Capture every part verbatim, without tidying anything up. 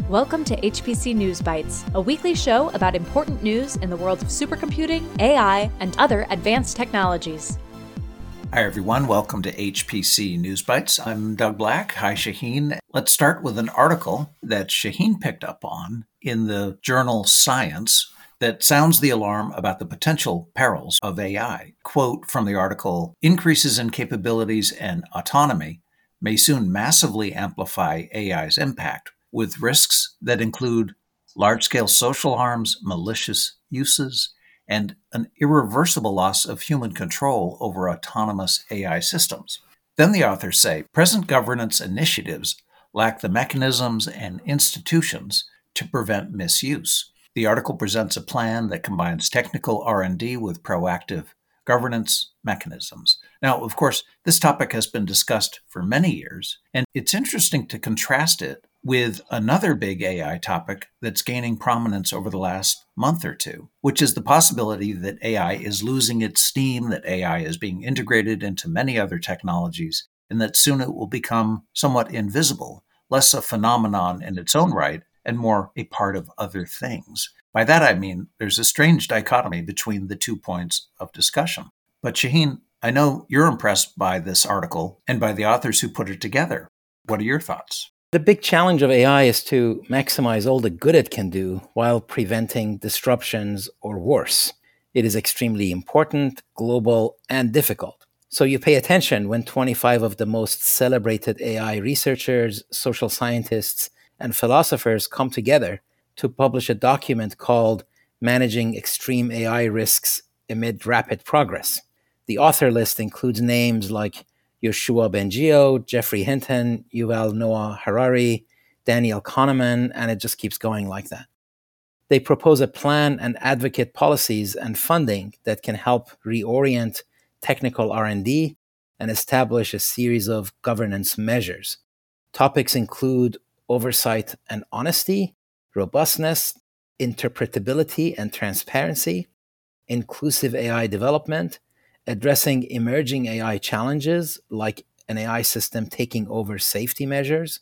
Welcome to H P C News Bites, a weekly show about important news in the world of supercomputing, A I, and other advanced technologies. Hi, everyone. Welcome to H P C News Bites. I'm Doug Black. Hi, Shaheen. Let's start with an article that Shaheen picked up on in the journal Science that sounds the alarm about the potential perils of A I. Quote from the article, "Increases in capabilities and autonomy may soon massively amplify A I's impact, with risks that include large-scale social harms, malicious uses, and an irreversible loss of human control over autonomous A I systems." Then the authors say, present governance initiatives lack the mechanisms and institutions to prevent misuse. The article presents a plan that combines technical R and D with proactive governance mechanisms. Now, of course, this topic has been discussed for many years, and it's interesting to contrast it with another big A I topic that's gaining prominence over the last month or two, which is the possibility that A I is losing its steam, that A I is being integrated into many other technologies, and that soon it will become somewhat invisible, less a phenomenon in its own right, and more a part of other things. By that I mean there's a strange dichotomy between the two points of discussion. But Shaheen, I know you're impressed by this article and by the authors who put it together. What are your thoughts? The big challenge of A I is to maximize all the good it can do while preventing disruptions or worse. It is extremely important, global, and difficult. So you pay attention when twenty-five of the most celebrated A I researchers, social scientists, and philosophers come together to publish a document called Managing Extreme A I Risks Amid Rapid Progress. The author list includes names like Yoshua Bengio, Jeffrey Hinton, Yuval Noah Harari, Daniel Kahneman, and it just keeps going like that. They propose a plan and advocate policies and funding that can help reorient technical R and D and establish a series of governance measures. Topics include oversight and honesty, robustness, interpretability and transparency, inclusive A I development, addressing emerging A I challenges like an A I system taking over safety measures,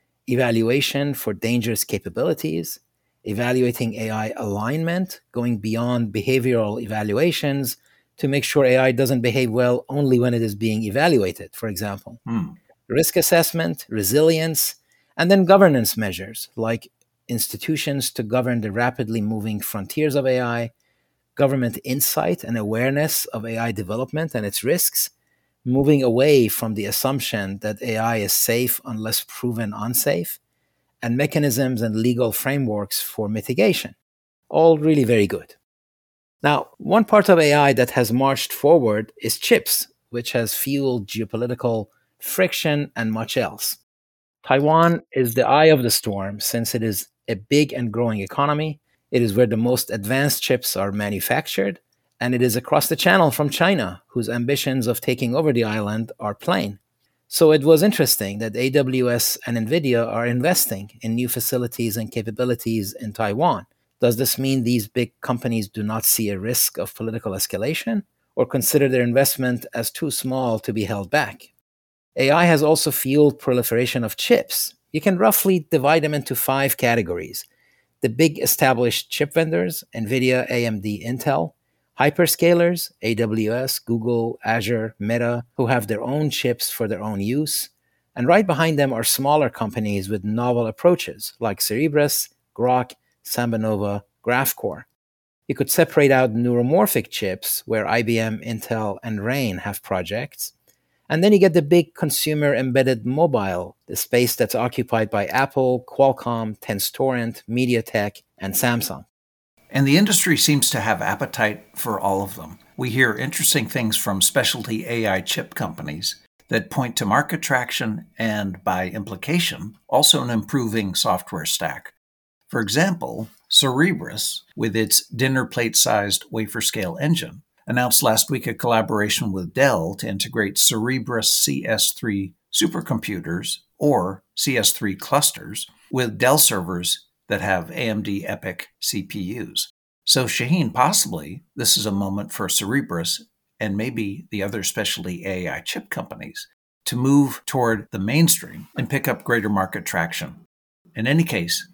evaluation for dangerous capabilities, evaluating A I alignment, going beyond behavioral evaluations to make sure A I doesn't behave well only when it is being evaluated, for example. Hmm. Risk assessment, resilience, and then governance measures like institutions to govern the rapidly moving frontiers of A I, government insight and awareness of A I development and its risks, moving away from the assumption that A I is safe unless proven unsafe, and mechanisms and legal frameworks for mitigation. All really very good. Now, one part of A I that has marched forward is chips, which has fueled geopolitical friction and much else. Taiwan is the eye of the storm since it is a big and growing economy. It is where the most advanced chips are manufactured, and it is across the channel from China, whose ambitions of taking over the island are plain. So it was interesting that A W S and NVIDIA are investing in new facilities and capabilities in Taiwan. Does this mean these big companies do not see a risk of political escalation, or consider their investment as too small to be held back? A I has also fueled proliferation of chips. You can roughly divide them into five categories. The big established chip vendors, NVIDIA, A M D, Intel, hyperscalers, A W S, Google, Azure, Meta, who have their own chips for their own use, and right behind them are smaller companies with novel approaches like Cerebras, Groq, Sambanova, Graphcore. You could separate out neuromorphic chips where I B M, Intel, and RAIN have projects. And then you get the big consumer embedded mobile, the space that's occupied by Apple, Qualcomm, Tenstorrent, MediaTek, and Samsung. And the industry seems to have appetite for all of them. We hear interesting things from specialty A I chip companies that point to market traction and, by implication, also an improving software stack. For example, Cerebras, with its dinner plate-sized wafer-scale engine, announced last week a collaboration with Dell to integrate Cerebras C S three supercomputers, or C S three clusters, with Dell servers that have A M D EPYC C P Us. So Shaheen, possibly this is a moment for Cerebras and maybe the other specialty A I chip companies to move toward the mainstream and pick up greater market traction. In any case,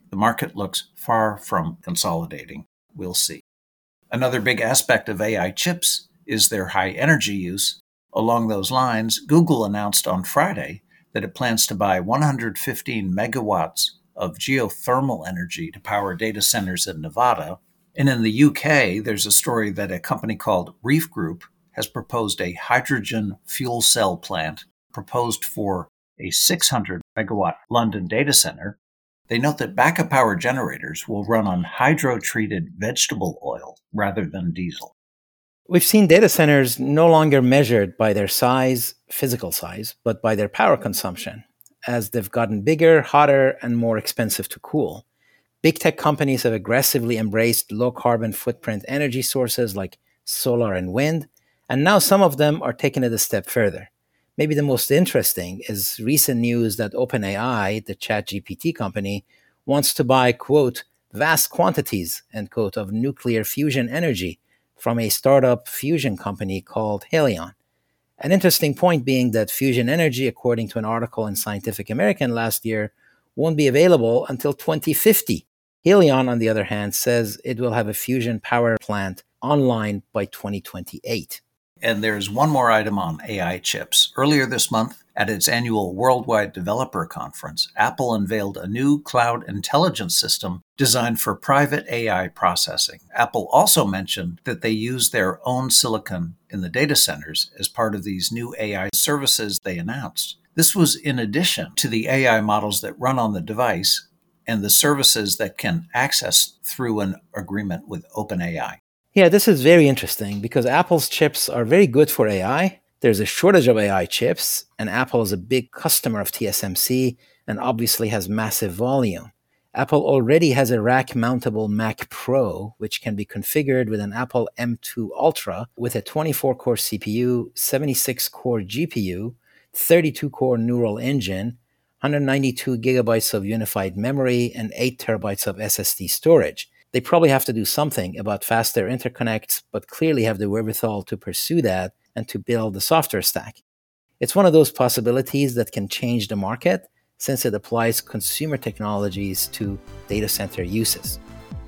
the market looks far from consolidating. We'll see. Another big aspect of A I chips is their high energy use. Along those lines, Google announced on Friday that it plans to buy one hundred fifteen megawatts of geothermal energy to power data centers in Nevada. And in the U K, there's a story that a company called Reef Group has proposed a hydrogen fuel cell plant proposed for a six hundred megawatt London data center. They note that backup power generators will run on hydro-treated vegetable oil rather than diesel. We've seen data centers no longer measured by their size, physical size, but by their power consumption, as they've gotten bigger, hotter, and more expensive to cool. Big tech companies have aggressively embraced low-carbon footprint energy sources like solar and wind, and now some of them are taking it a step further. Maybe the most interesting is recent news that OpenAI, the ChatGPT company, wants to buy, quote, vast quantities, end quote, of nuclear fusion energy from a startup fusion company called Helion. An interesting point being that fusion energy, according to an article in Scientific American last year, won't be available until twenty fifty. Helion, on the other hand, says it will have a fusion power plant online by twenty twenty-eight. And there's one more item on A I chips. Earlier this month, at its annual Worldwide Developer Conference, Apple unveiled a new cloud intelligence system designed for private A I processing. Apple also mentioned that they use their own silicon in the data centers as part of these new A I services they announced. This was in addition to the A I models that run on the device and the services that can access through an agreement with OpenAI. Yeah, this is very interesting because Apple's chips are very good for A I. There's a shortage of A I chips, and Apple is a big customer of T S M C and obviously has massive volume. Apple already has a rack-mountable Mac Pro, which can be configured with an Apple M two Ultra with a twenty-four core C P U, seventy-six core G P U, thirty-two core neural engine, one hundred ninety-two gigabytes of unified memory, and eight terabytes of S S D storage. They probably have to do something about faster interconnects, but clearly have the wherewithal to pursue that and to build the software stack. It's one of those possibilities that can change the market since it applies consumer technologies to data center uses.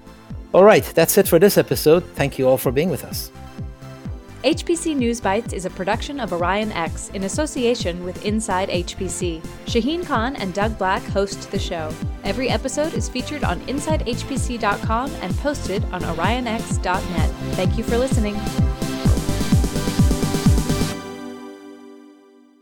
All right, that's it for this episode. Thank you all for being with us. H P C News Bites is a production of Orion X in association with Inside H P C. Shaheen Khan and Doug Black host the show. Every episode is featured on inside h p c dot com and posted on orion x dot net. Thank you for listening.